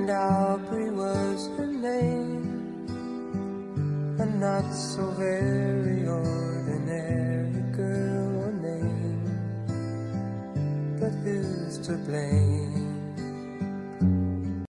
and Aubrey was her name. A not so very ordinary girl or name, but who's to blame?